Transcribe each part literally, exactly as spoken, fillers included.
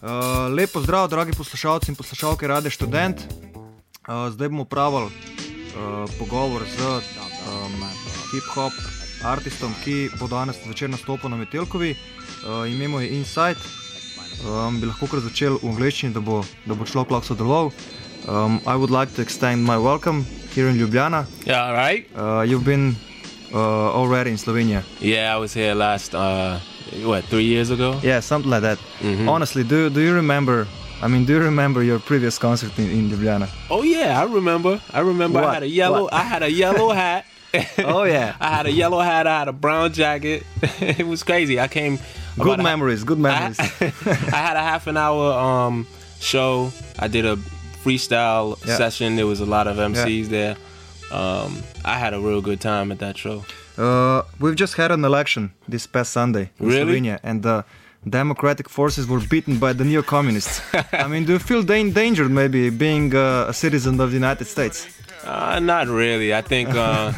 Uh, lep pozdrav, dragi poslušalci in poslušalke Radia Študent. Uh, zdaj bomo pravili uh, pogovor z um, hip-hop artistom, ki bo danes zvečer nastopil na Metelkovi. Uh, ime mu je Inside. Um, bi lahko kar začel v angleščini, da bo, da bo človek lahko sodeloval. Um, I would like to extend my welcome here in Ljubljana. Yeah, all right. Uh, you've been uh, already in Slovenia. Yeah, I was here last, uh, what, three years ago? Yeah, something like that. Mm-hmm. Honestly, do do you remember? I mean, do you remember your previous concert in, in Ljubljana? Oh yeah, I remember. I remember. What? I had a yellow. What? I had a yellow hat. Oh yeah. I had a yellow hat. I had a brown jacket. It was crazy. I came. Good about memories. A, good memories. I, I had a half an hour um, show. I did a freestyle yeah. session. There was a lot of M Cs yeah. there. Um, I had a real good time at that show. Uh, we've just had an election this past Sunday in Really? Slovenia, and the democratic forces were beaten by the neo-communists. I mean, do you feel da- endangered maybe being uh, a citizen of the United States? Uh, not really. I think, uh,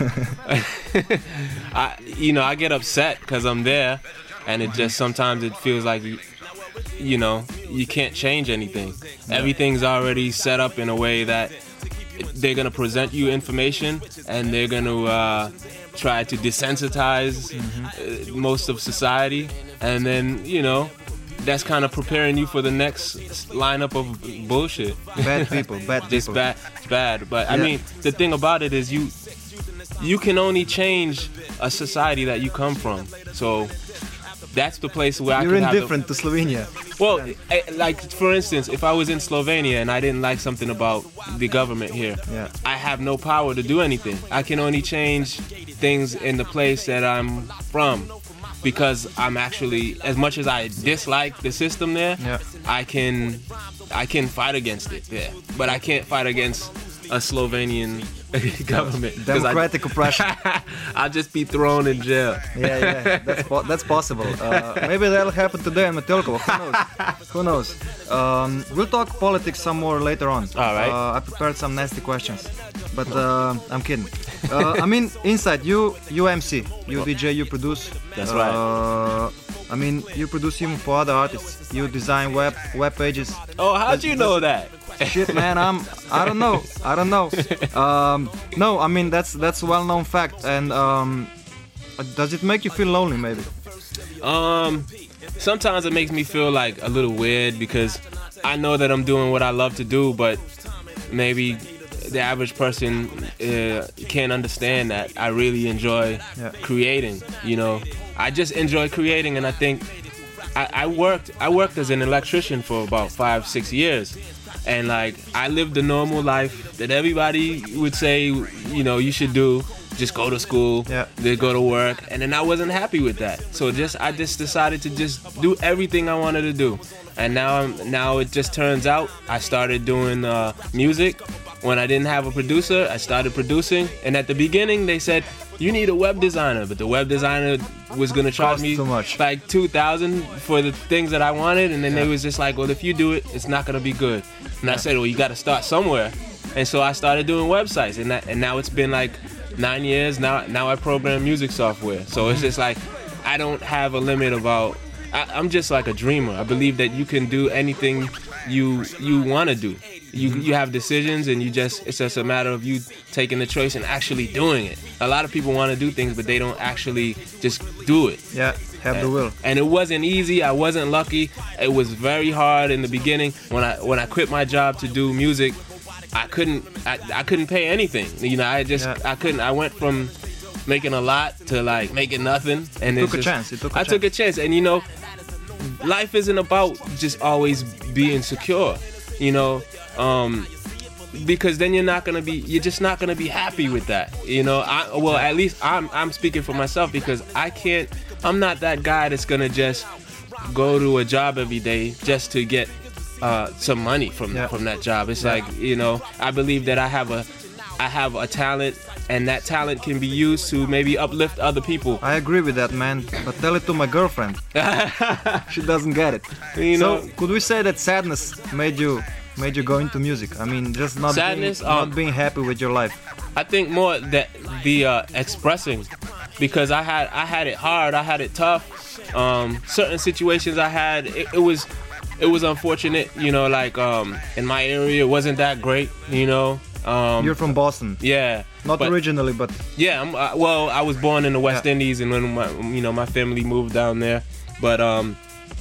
I, you know, I get upset because I'm there, and it just sometimes it feels like, you, you know, you can't change anything. Yeah. Everything's already set up in a way that they're going to present you information, and they're going to uh, try to desensitize mm-hmm. uh, most of society, and then, you know, that's kind of preparing you for the next lineup of bullshit. Bad people, bad Just people. bad, it's bad. But yeah. I mean, the thing about it is you you can only change a society that you come from. So that's the place where You're I can indifferent have to Slovenia. Well, I, like for instance, if I was in Slovenia and I didn't like something about the government here, yeah. I have no power to do anything. I can only change things in the place that I'm from. Because I'm actually, as much as I dislike the system there, yeah. I can I can fight against it there. But I can't fight against a Slovenian government. Democratic I, oppression. I'll just be thrown in jail. Yeah, yeah, that's po- that's possible. Uh, maybe that'll happen today in Metelkovo. Who knows? Who knows? Um, we'll talk politics some more later on. All right. Uh, I prepared some nasty questions, but uh, I'm kidding. Uh, I mean, Inside, you you M C, you D J, you produce. That's uh, right. I mean, you produce even for other artists. You design web web pages. Oh, how'd that's, you know that? Shit, man, I'm. I don't know. I don't know. Um, no, I mean that's that's a well-known fact. And um, does it make you feel lonely, maybe? Um, sometimes it makes me feel like a little weird because I know that I'm doing what I love to do, but maybe the average person uh, can't understand that I really enjoy yeah. creating. You know, I just enjoy creating, and I think I, I worked. I worked as an electrician for about five, six years. And like I lived the normal life that everybody would say, you know, you should do. Just go to school, yeah. then go to work, and then I wasn't happy with that. So just I just decided to just do everything I wanted to do. And now I'm now it just turns out I started doing uh, music. When I didn't have a producer, I started producing. And at the beginning, they said you need a web designer, but the web designer was gonna charge me so much. like two thousand for the things that I wanted, and then yeah. they was just like, well, if you do it, it's not gonna be good. And yeah. I said, well, you got to start somewhere. And so I started doing websites, and that, and now it's been like nine years. Now now I program music software. So it's just like I don't have a limit about. I, I'm just like a dreamer. I believe that you can do anything you you want to do. You you have decisions, and you just it's just a matter of you taking the choice and actually doing it. A lot of people want to do things, but they don't actually just do it. Yeah, have and, the will. And it wasn't easy. I wasn't lucky. It was very hard in the beginning. When I when I quit my job to do music, I couldn't I, I couldn't pay anything. You know, I just yeah. I couldn't. I went from making a lot to like making nothing. And you it's took just, a chance. You took a I chance. took a chance, and you know, life isn't about just always being secure. You know. Um, because then you're not gonna be, you're just not gonna be happy with that, you know. I, well, at least I'm, I'm speaking for myself because I can't, I'm not that guy that's gonna just go to a job every day just to get uh, some money from yeah. from that job. It's yeah. like, you know, I believe that I have a, I have a talent, and that talent can be used to maybe uplift other people. I agree with that, man. But tell it to my girlfriend. She doesn't get it. You know, so could we say that sadness made you? Made you go into music? I mean, just not Sadness, being, not um, being happy with your life. I think more that the uh, expressing, because I had I had it hard, I had it tough. Um, certain situations I had, it, it was it was unfortunate, you know, like um, in my area it wasn't that great, you know. Um, You're from Boston. Yeah. Not but, originally, but yeah. I'm, uh, well, I was born in the West yeah. Indies, and when my, you know, my family moved down there. But um,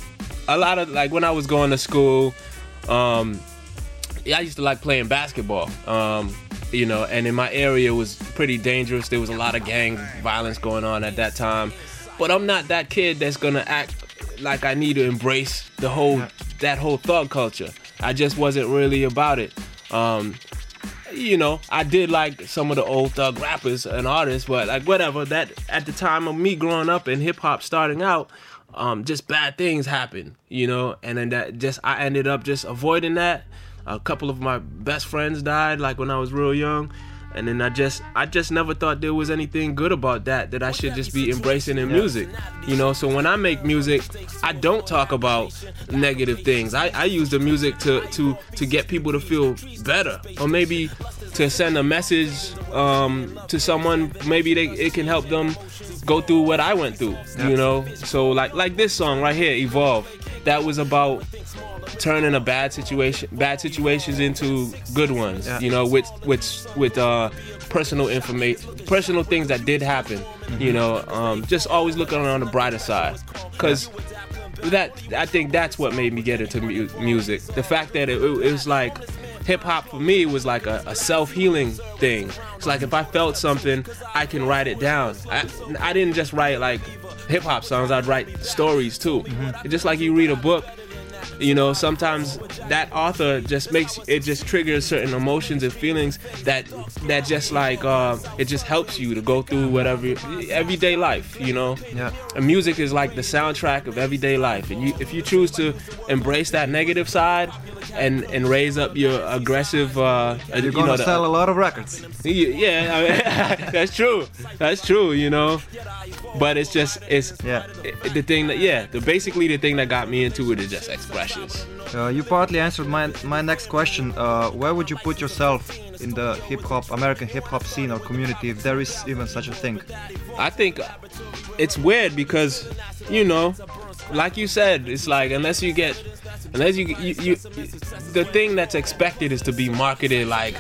a lot of like when I was going to school, um, yeah, I used to like playing basketball. Um, you know, and in my area it was pretty dangerous. There was a lot of gang violence going on at that time. But I'm not that kid that's gonna act like I need to embrace the whole yeah. that whole thug culture. I just wasn't really about it. Um, you know, I did like some of the old thug rappers and artists, but like whatever. That at the time of me growing up and hip hop starting out, um, just bad things happened, you know, and then that just I ended up just avoiding that. A couple of my best friends died like when I was real young, and then I just I just never thought there was anything good about that that I should just be embracing in music, you know. So when I make music, I don't talk about negative things. I, I use the music to, to, to get people to feel better, or maybe to send a message um, to someone. Maybe they, it can help them go through what I went through, yeah. you know. So like like this song right here, Evolve, that was about turning a bad situation, bad situations into good ones. Yeah. You know, with with with uh, personal information, personal things that did happen. Mm-hmm. You know, um, just always looking on the brighter side, because that I think that's what made me get into mu- music. The fact that it, it, it was like hip hop for me was like a, a self-healing thing. It's like if I felt something, I can write it down. I I didn't just write like hip hop songs. I'd write stories too. Mm-hmm. Just like you read a book. You know, sometimes that author just makes it just triggers certain emotions and feelings that that just like uh, it just helps you to go through whatever everyday life. You know, yeah. And music is like the soundtrack of everyday life, and you if you choose to embrace that negative side and and raise up your aggressive, uh, you're you gonna know, the, sell a lot of records. Yeah, I mean, that's true. That's true. You know. But it's just, it's yeah. it, the thing that, yeah, the basically the thing that got me into it is just expressions. Uh, you partly answered my my next question. Uh, where would you put yourself in the hip hop, American hip hop scene or community, if there is even such a thing? I think it's weird because, you know, like you said, it's like unless you get, unless you, you, you the thing that's expected is to be marketed like,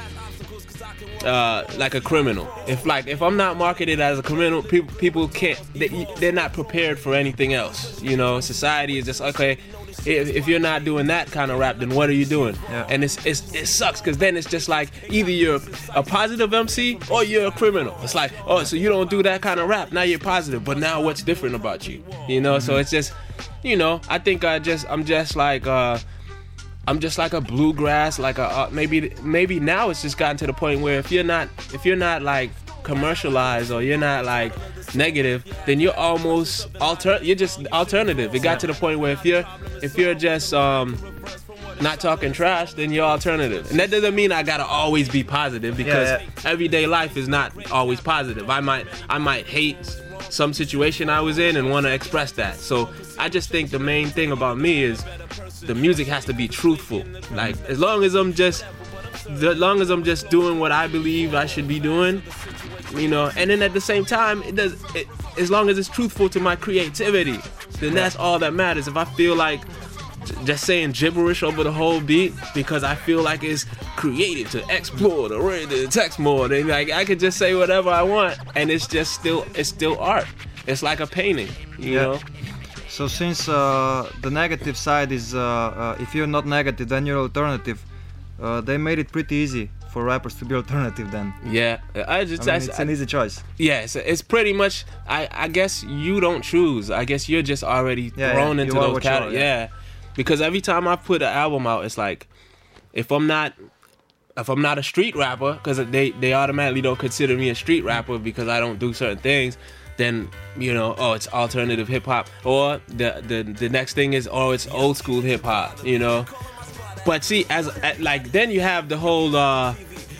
Uh, like a criminal. If like if I'm not marketed as a criminal, people people can't. They, they're not prepared for anything else. You know, society is just okay. If, if you're not doing that kind of rap, then what are you doing? Yeah. And it's, it's it sucks because then it's just like either you're a positive M C or you're a criminal. It's like, oh, so you don't do that kind of rap. Now you're positive, but now what's different about you? You know, mm-hmm. So it's just, you know, I think I just I'm just like. Uh, I'm just like a bluegrass, like a uh, maybe maybe now it's just gotten to the point where if you're not if you're not like commercialized or you're not like negative, then you're almost alter you're just alternative. It got to the point where if you're if you're just um, not talking trash, then you're alternative. And that doesn't mean I gotta always be positive because yeah, yeah. everyday life is not always positive. I might I might hate some situation I was in and want to express that. So I just think the main thing about me is the music has to be truthful. Like as long as I'm just, as long as I'm just doing what I believe I should be doing, you know. And then at the same time, it does. It, as long as it's truthful to my creativity, then that's all that matters. If I feel like just saying gibberish over the whole beat because I feel like it's creative to explore the the text more, then like I could just say whatever I want, and it's just still it's still art. It's like a painting, you yeah. know. So since uh, the negative side is, uh, uh, if you're not negative, then you're alternative. Uh, they made it pretty easy for rappers to be alternative then. Yeah, I just I mean, I, it's an easy choice. Yeah, it's, it's pretty much. I, I guess you don't choose. I guess you're just already yeah, thrown yeah. into you those categories. Yeah. yeah, because every time I put an album out, it's like if I'm not if I'm not a street rapper, because they they automatically don't consider me a street rapper because I don't do certain things. Then, you know, oh, it's alternative hip hop, or the the the next thing is, oh, it's old school hip hop, you know. But see, as like then you have the whole uh,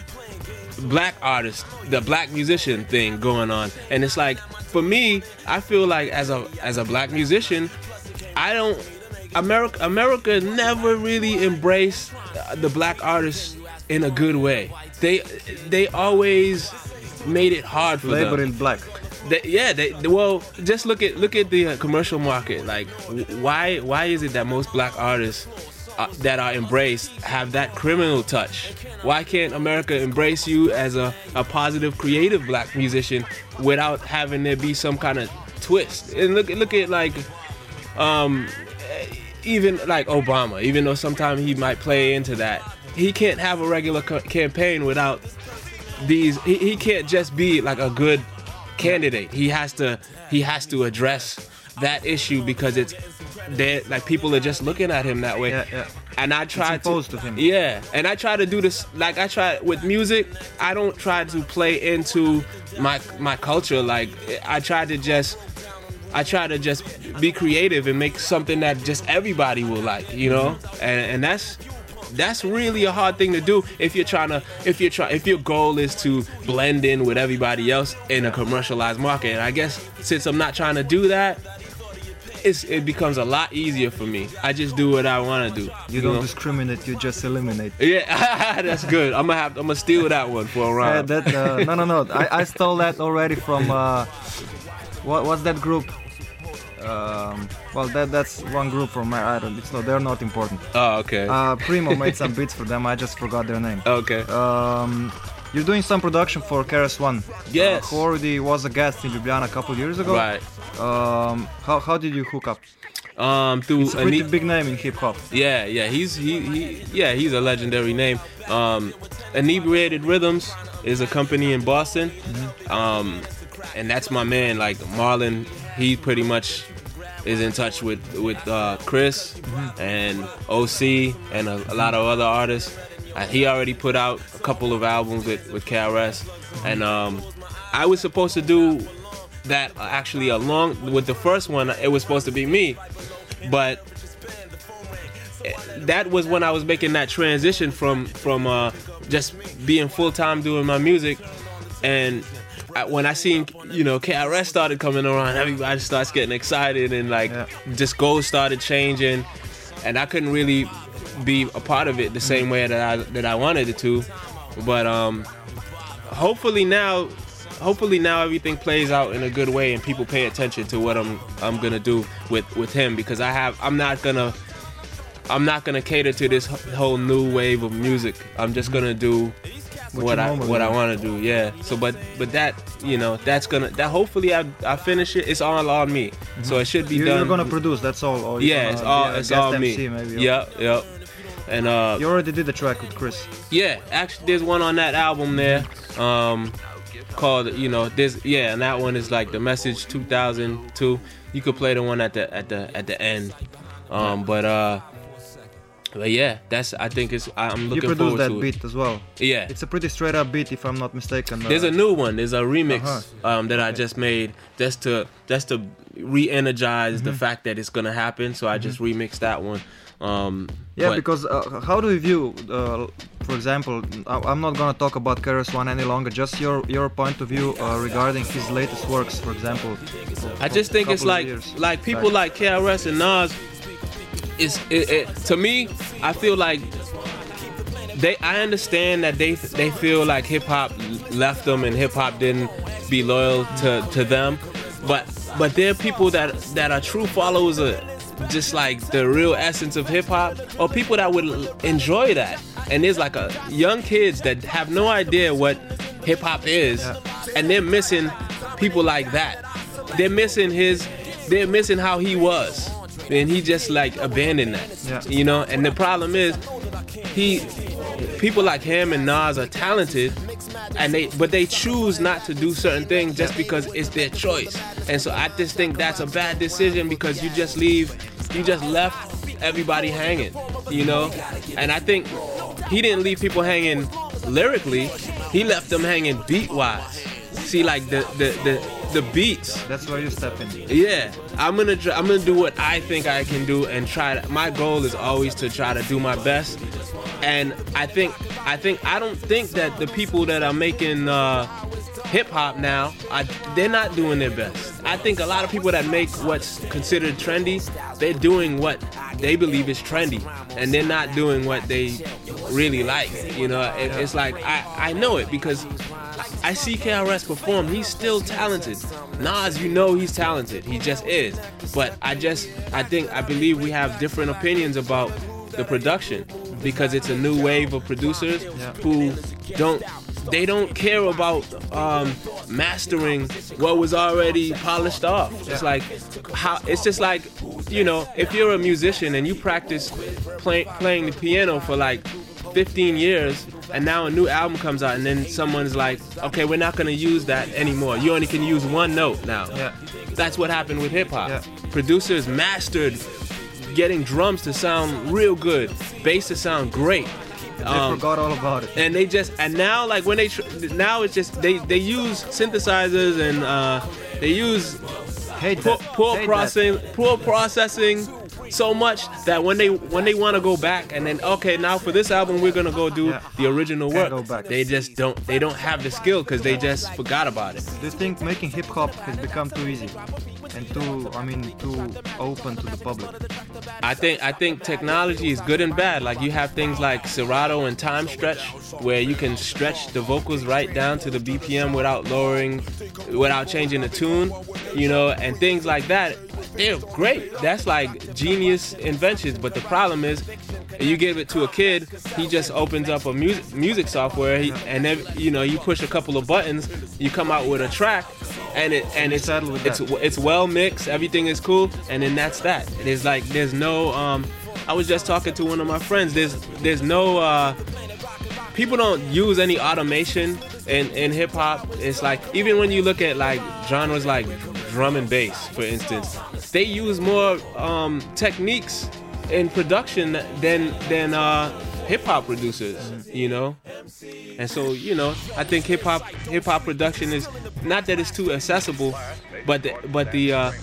black artist, the black musician thing going on, and it's like for me, I feel like as a as a black musician, I don't America America never really embraced the black artists in a good way. They they always made it hard for Label them. in black. They, yeah, they, well, just look at look at the uh, commercial market. Like, why why is it that most black artists uh, that are embraced have that criminal touch? Why can't America embrace you as a, a positive, creative black musician without having there be some kind of twist? And look look at like, um, even like Obama. Even though sometimes he might play into that, he can't have a regular co- campaign without these. He, he can't just be like a good candidate. He has to he has to address that issue because it's there, like people are just looking at him that way. Yeah, yeah. And I try it's imposed to, to him. yeah, and I try to do this. Like I try with music, I don't try to play into my my culture. Like I try to just I try to just be creative and make something that just everybody will like, you know. And and that's that's really a hard thing to do if you're trying to if you're trying if your goal is to blend in with everybody else in a commercialized market. And I guess since I'm not trying to do that, it's, it becomes a lot easier for me. I just do what I want to do. You, you don't know? discriminate. You just eliminate. Yeah, that's good. I'm gonna have I'm gonna steal that one for a round. Uh, that, uh, no, no, no. I, I stole that already from uh, what what's that group? Um, well, that that's one group from my idol. It's not. They're not important. Oh, okay. Uh, Primo made some beats for them. I just forgot their name. Okay. Um, you're doing some production for K R S One. Yes. Uh, who already was a guest in Ljubljana a couple years ago. Right. Um, how how did you hook up? Um, through It's a pretty Ine- big name in hip hop. Yeah, yeah. He's he, he yeah. He's a legendary name. Um, Inebriated Rhythms is a company in Boston. Mm-hmm. Um, and that's my man. Like Marlon, he pretty much is in touch with with uh, Chris mm-hmm. and O C and a, a lot of other artists. Uh, he already put out a couple of albums with, with K R S, mm-hmm. and um, I was supposed to do that uh, actually along with the first one. It was supposed to be me, but that was when I was making that transition from from uh, just being full time doing my music, and I, when I seen you know K R S started coming around, everybody starts getting excited and like yeah. just goals started changing, and I couldn't really be a part of it the same way that I that I wanted it to, but um, hopefully now. Hopefully now everything plays out in a good way and people pay attention to what I'm I'm gonna do with, with him because I have I'm not gonna I'm not gonna cater to this whole new wave of music. I'm just gonna do what, what I what I want to do. Yeah. So but but that you know that's gonna that hopefully I I finish it. It's all on me. Mm-hmm. So it should be you're, done. You're gonna produce. That's all. Or yeah. It's all it's all me. M C maybe, yep. Yep. And uh. You already did the track with Chris. Yeah. Actually, there's one on that album there. Um. Called you know this yeah and that one is like the Message two thousand two. You could play the one at the at the at the end, um but uh but yeah that's I think it's I'm looking you forward that to beat it. as well. Yeah, it's a pretty straight up beat if I'm not mistaken. Uh, there's a new one. There's a remix uh-huh. um that okay. I just made just to just to re-energize mm-hmm. the fact that it's gonna happen. So I mm-hmm. just remixed that one. Um, yeah, but, because uh, how do you view, uh, for example, I'm not gonna talk about K R S One any longer. Just your your point of view uh, regarding his latest works, for example. For, I just think it's like like people like K R S and Nas. Is it, it, to me, I feel like they. I understand that they they feel like hip hop left them and hip hop didn't be loyal to, to them, but but there are people that that are true followers of just like the real essence of hip hop, or people that would enjoy that. And there's like a young kids that have no idea what hip hop is, yeah. and they're missing people like that. They're missing his, they're missing how he was, and he just like abandoned that, yeah. you know. And the problem is, he, people like him and Nas are talented, and they, but they choose not to do certain things just because it's their choice. And so I just think that's a bad decision because you just leave, you just left everybody hanging, you know? And I think he didn't leave people hanging lyrically, he left them hanging beat-wise. See, like the, the, the, the beats. That's where you step in. Yeah, I'm gonna try, I'm gonna do what I think I can do and try to, my goal is always to try to do my best. And I think, I think, I don't think that the people that are making uh, hip hop now, are, they're not doing their best. I think a lot of people that make what's considered trendy, they're doing what they believe is trendy, and they're not doing what they really like. You know, it, it's like I, I know it because I see K R S perform. He's still talented. Nas, you know he's talented. He just is. But I just, I think, I believe we have different opinions about the production because it's a new wave of producers Yeah. who don't, they don't care about um, mastering what was already polished off. It's Yeah. like, how, it's just like, you know, if you're a musician and you practice play, playing the piano for like fifteen years, and now a new album comes out, and then someone's like, okay, we're not gonna use that anymore. You only can use one note now. Yeah. That's what happened with hip hop. Yeah. Producers mastered getting drums to sound real good, bass to sound great. They Um, forgot all about it. and they just and now like when they tr- now it's just they they use synthesizers and uh, they use Hate poor, that. poor Hate processing poor processing so much that when they when they want to go back and then okay now for this album we're gonna go do Yeah. the original Can't work, go back. they just don't they don't have the skill because they just forgot about it. Do you think making hip hop has become too easy and too, I mean, too open to the public? I think I think technology is good and bad. Like you have things like Serato and Time Stretch, where you can stretch the vocals right down to the B P M without lowering, without changing the tune, you know, and things like that. They're great. That's like genius inventions. But the problem is, you give it to a kid, he just opens up a music music software, he, and then you know you push a couple of buttons, you come out with a track, and it and it's settle with it's that. it's well mixed, everything is cool, and then that's that. There's like there's no um I was just talking to one of my friends. There's there's no uh people don't use any automation in in hip hop. It's like even when you look at like genres like drum and bass, for instance, they use more um techniques in production than than uh hip hop producers, you know. And so, you know, I think hip hop hip hop production is not that it's too accessible, but the, but the uh,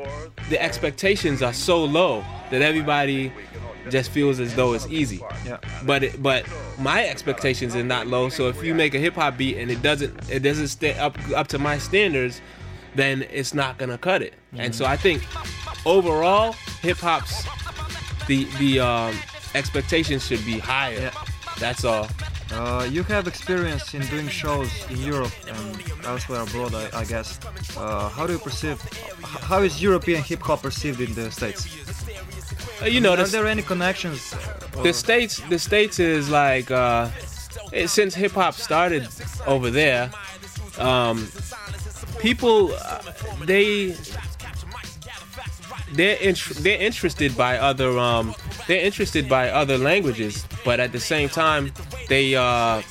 the expectations are so low that everybody just feels as though it's easy. Yeah. But it, but my expectations are not low. So if you make a hip hop beat and it doesn't it doesn't stay up up to my standards, then it's not gonna cut it. Mm-hmm. And so I think overall hip hop's the the um, expectations should be higher. Yeah. That's all. Uh, you have experience in doing shows in Europe and elsewhere abroad, I, I guess. Uh, how do you perceive? h- How is European hip hop perceived in the States? Uh, you know, Are the, there any connections? uh, the or- states the states is like uh, it, since hip hop started over there, um, people uh, they they're int- they're interested by other um they're interested by other languages, but at the same time they uh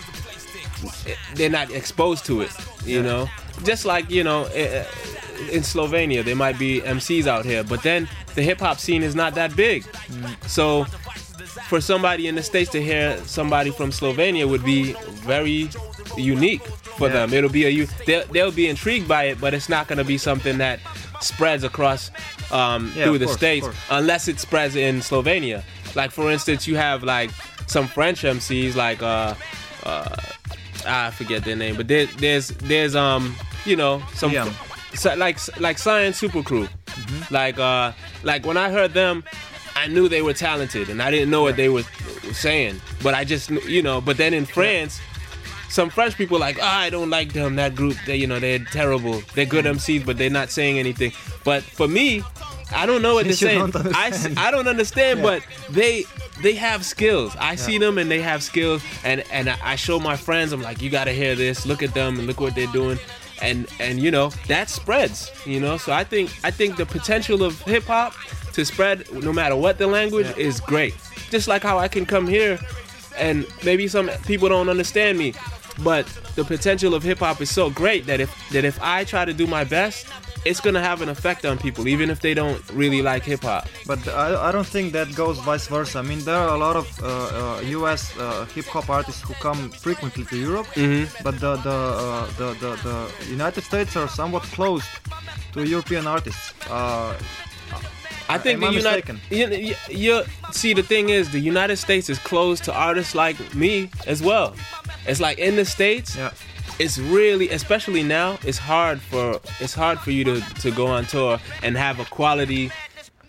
they're not exposed to it, you Yeah. know. Just like, you know, i- in Slovenia there might be M Cs out here, but then the hip hop scene is not that big. So for somebody in the States to hear somebody from Slovenia would be very unique for Yeah. them. It'll be a u- they'll, they'll be intrigued by it, but it's not going to be something that spreads across um, Yeah, through of the course, of states course. unless it spreads in Slovenia. Like for instance, you have like some French M Cs like uh, uh, I forget their name, but there, there's there's um you know some Yeah. so, like like Science Super Crew, like uh like when I heard them, I knew they were talented, and I didn't know what they were saying, but I just knew, you know. But then in France, some French people like, oh, I don't like them. That group, they you know they're terrible. They're good M Cs, but they're not saying anything. But for me, I don't know what they're You saying. don't I, s- understand. I don't understand, Yeah. but they they have skills. I see them and they have skills, and and I I show my friends. I'm like, you gotta hear this. Look at them and look what they're doing. And and you know that spreads, you know. So I think I think the potential of hip hop to spread, no matter what the language, Yeah. is great. Just like how I can come here, and maybe some people don't understand me, but the potential of hip hop is so great that if that if I try to do my best, it's gonna have an effect on people, even if they don't really like hip hop. But I, I don't think that goes vice versa. I mean, there are a lot of uh, uh, U S uh, hip hop artists who come frequently to Europe, but the the, uh, the the the United States are somewhat closed to European artists. Uh, I think Am I the United, mistaken? you, you, you see, the thing is, the United States is closed to artists like me as well. It's like in the States, yeah, it's really, especially now, it's hard for it's hard for you to, to go on tour and have a quality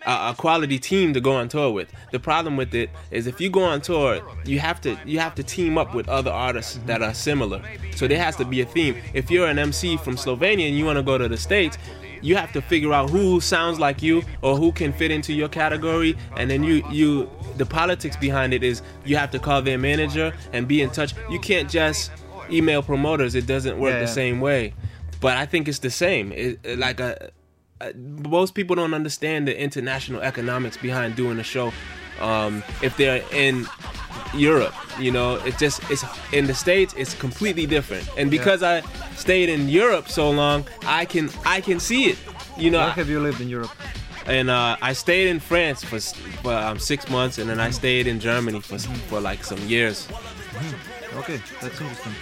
a, a quality team to go on tour with. The problem with it is if you go on tour, you have to you have to team up with other artists that are similar. So there has to be a theme. If you're an M C from Slovenia and you want to go to the States, you have to figure out who sounds like you or who can fit into your category, and then you you the politics behind it is you have to call their manager and be in touch. You can't just email promoters. It doesn't work yeah, the yeah. same way. But I think it's the same. It, it, like a, a, most people don't understand the international economics behind doing a show. Um, if they're in Europe, you know, it just it's in the States. It's completely different. And because yeah. I stayed in Europe so long, I can I can see it. You know, where have you lived in Europe? And uh, I stayed in France for, for um, six months, and then I stayed in Germany for for like some years. Mm-hmm. Okay, that's interesting.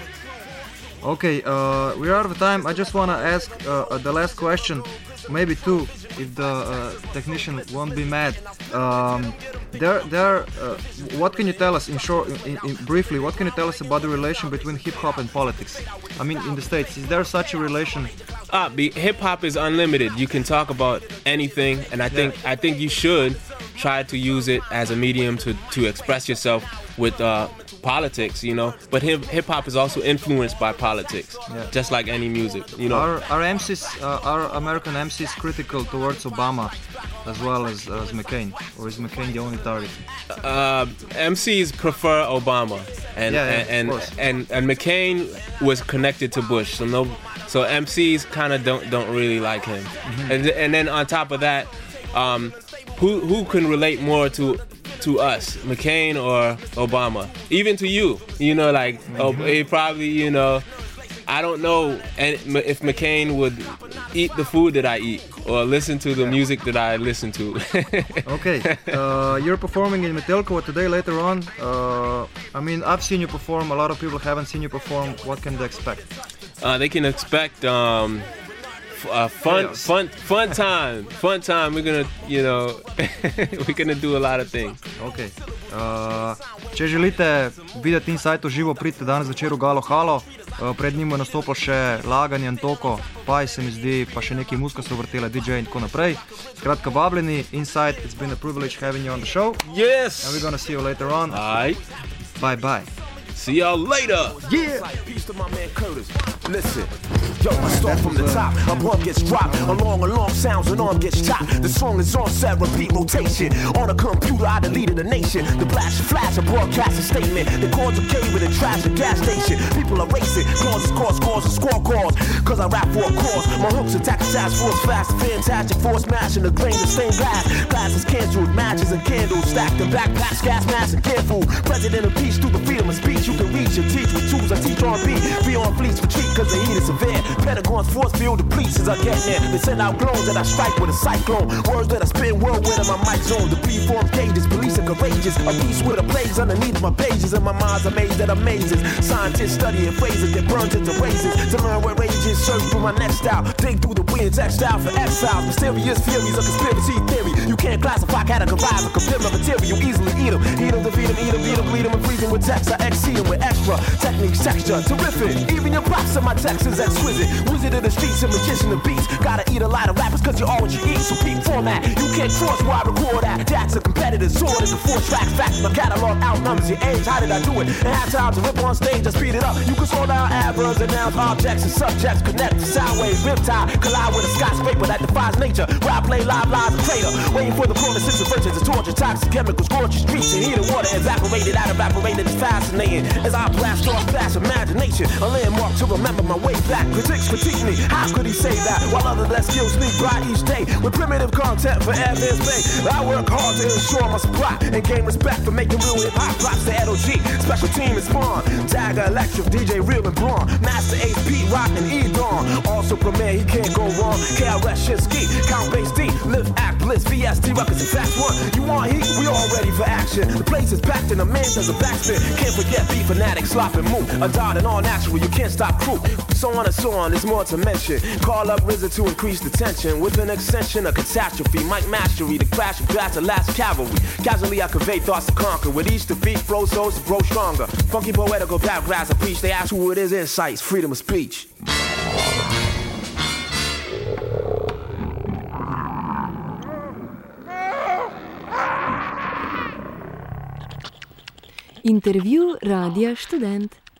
Okay, uh, we're out of time. I just want to ask uh, the last question, maybe two, if the uh, technician won't be mad. Um, there, there. Uh, what can you tell us in short, in, in briefly? What can you tell us about the relation between hip hop and politics? I mean, in the States, is there such a relation? Uh, hip hop is unlimited. You can talk about anything, and I think yeah. I think you should try to use it as a medium to to express yourself with uh, politics, you know. But hip hip hop is also influenced by politics, yeah. just like any music, you know. Are are M Cs, uh, are American M Cs critical towards Obama as well as as McCain, or is McCain the only target? Uh, M Cs prefer Obama, and yeah, yeah, and, and, and and McCain was connected to Bush, so no, so M Cs kind of don't don't really like him, mm-hmm. and and then on top of that, um, who who can relate more to to us, McCain or Obama? Even to you, you know, like mm-hmm. oh, he probably, you know, I don't know if McCain would eat the food that I eat or listen to the music that I listen to. Okay, uh, you're performing in Metelkovo today, later on. Uh, I mean, I've seen you perform. A lot of people haven't seen you perform. What can they expect? Uh, they can expect um, uh, fun, Chaos. fun, fun time, fun time. We're gonna, you know, we're gonna do a lot of things. Okay. Uh, če želite videti Insight živo, pridite danes večer v Galo Halo. Uh, pred njim je nastopil še Lagan, Jantoko, Paj se mi zdi, pa še neki muska so vrtela, D J in tako naprej. Skratka, vabljeni, Insight, it's been a privilege having you on the show. Yes! And we're gonna see you later on. Alright. Bye bye. See y'all later. Yeah. Peace to my man Curtis. Listen, yo, I start from the top. A blunt gets dropped, along along sounds, an arm gets chopped. The song is on set, repeat rotation. On a computer, I deleted a nation. The flash flash, a broadcast a statement. The chords are gay with a trash, a gas station. People are racing, causes, cause, causes, score calls. Cause I rap for a cause. My hooks attack the task force fast, fantastic force mashing the grain of stained glass. Glasses canceled, matches and candles stacked. The backpacks, gas masks and careful. President of peace through the freedom of speech. You can reach and teach with tools. I teach on beat. Free on fleets retreat cause the heat is severe. Pentagon's force field depletes as I get near. They send out clones that I strike with a cyclone. Words that I spin whirlwind in my mic zone. The preformed cages, police are courageous. A piece with a blaze underneath my pages. And my mind's amazed at amazes. Scientists studying phrases that burns into razors. To learn what rages, search through my next style. Dig through the winds, exile for exiles. Mysterious theories of conspiracy theory. You can't classify, categorize, or compare my material. You easily eat them. Eat them, defeat them, eat them, beat them, bleed them, and freeze them with text. I exceed them with extra techniques, texture, terrific. Even your props in my text is exquisite. Wizard of the streets and magician of beats. Gotta eat a lot of rappers cause you all what you eat. So peak format, you can't cross where I record at. That's a competitor, sword is a four track fact. My catalog outnumbers your age. How did I do it? And have time to rip on stage, I speed it up. You can slow down adverbs and nouns, objects and subjects. Connect to sound waves, riptide, collide with a skyscraper that defies nature. Where I play live lies and traitor. Waiting for the corner six versions of torture, toxic chemicals, scorch your streets and heated water. Evaporated out, evaporated is fascinating. As I blast off past imagination, a landmark to remember my way back. Critics critique me, how could he say that? While other less skills sneak by each day with primitive content for advanced pay. I work hard to ensure my supply and gain respect for making real hip hop. Props to Ed O G, special team is Spawn, Dagger, Electric, D J Real and Braun, Master Ace, Pete Rock and E-Dawn. Also Premier, he can't go wrong. K R S, Shinsky, Count Bass D, Live, Act, Bliss, V S T, Ruckus, and Fast One. You want heat? We all ready for action. The place is packed and a man does a backspin. Can't forget beat fanatic, slop and move. A dot and all natural, you can't stop crew. So on and so on, there's more to mention. Call up R Z A to increase the tension. With an extension, a catastrophe. Mike Mastery, the crash of glass, the last cavalry. Casually I convey thoughts to conquer. With each defeat, flow souls to grow stronger. Funky poetical paragraphs I preach. They ask who it is, insights, freedom of speech. Intervju Radia Študent.